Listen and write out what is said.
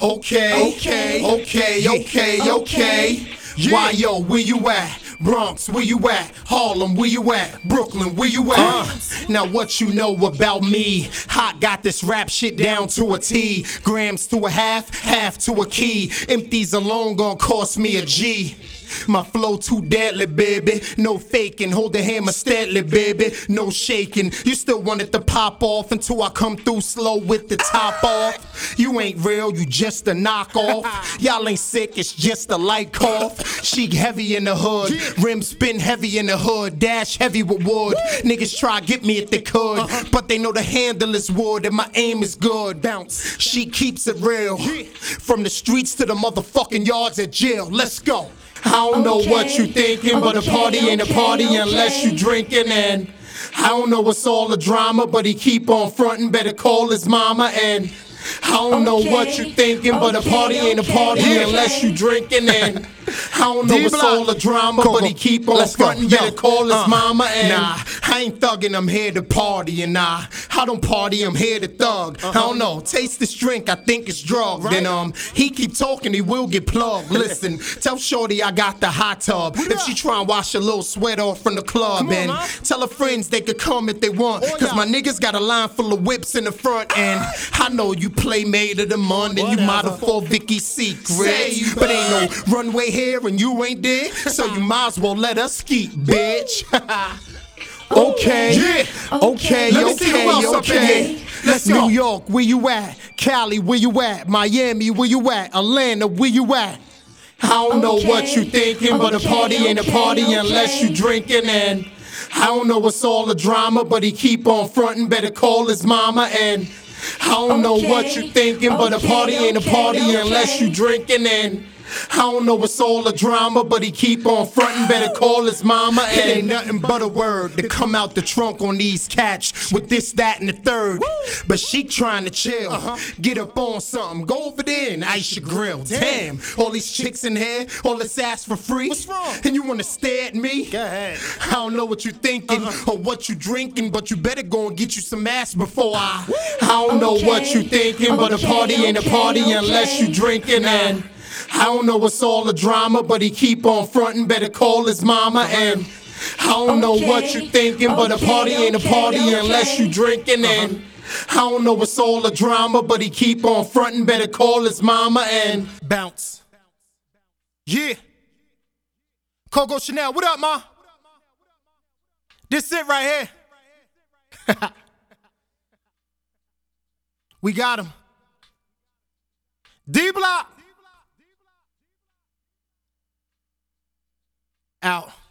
Okay. Why yo, where you at? Bronx, where you at? Harlem, where you at? Brooklyn, where you at? Now what you know about me? Hot got this rap shit down to a T. Grams to a half to a key. Empties alone gon' cost me a G. My flow too deadly, baby. No faking, hold the hammer steadily, baby. No shaking. You still want it to pop off until I come through slow with the top off. You ain't real, you just a knockoff. Y'all ain't sick, it's just a light cough. Chic heavy in the hood, rim spin heavy in the hood, dash heavy with wood. Niggas try get me if they could, but they know the handle is wood and my aim is good. Bounce, she keeps it real. From the streets to the motherfucking yards at jail. Let's go. I don't know what you thinking, but a party ain't a party unless you drinking. And I don't know what's all the drama, but he keep on frontin', better call his mama. And I don't know what you thinking, but a party ain't a party unless you drinking. And I don't know what's all the drama, but he keep on frontin', better call his mama. And nah, I ain't thuggin', I'm here to party. And nah, I don't party, I'm here to thug. I don't know, taste this drink, I think it's drugged. And he keep talking, he will get plugged. Listen, tell shorty I got the hot tub. If she try and wash a little sweat off from the club. And tell her friends they could come if they want, cause my niggas got a line full of whips in the front. And I know you playmate of the month and you model for Vicky's Secret, but ain't no runway here and you ain't there, so you might as well let us ski, bitch. Okay. Let's go. New York, where you at? Cali, where you at? Miami, where you at? Atlanta, where you at? I don't know what you thinking, but a party ain't a party unless you drinking. And I don't know what's all the drama, but he keep on frontin', better call his mama. And I don't know what you thinking, but a party ain't a party unless you drinking. And I don't know what's all the drama, but he keep on frontin', better call his mama. And it ain't nothing but a word to come out the trunk on these cats with this, that, and the third. But she trying to chill, get up on something, go over there and ice your grill. Damn, all these chicks in here, all this ass for free. What's wrong? And you wanna stare at me? Go ahead. I don't know what you thinking or what you drinking, but you better go and get you some ass before I don't know what you thinking, but a party ain't a party unless you drinking. And I don't know what's all the drama, but he keep on frontin', better call his mama. And I don't know what you thinking, but a party ain't a party unless you drinking. And I don't know what's all the drama, but he keep on frontin', better call his mama. And bounce. Yeah. Coco Chanel, what up, ma? This it right here. We got him. D-Block. Out.